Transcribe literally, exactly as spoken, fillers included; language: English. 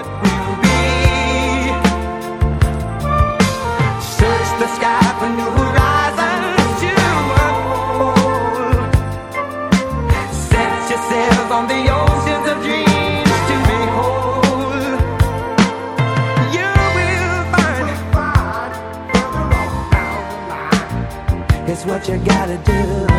what will be. Search the sky for new horizons to unfold. Set yourself on the oceans of dreams to behold. You will find it's what you gotta do.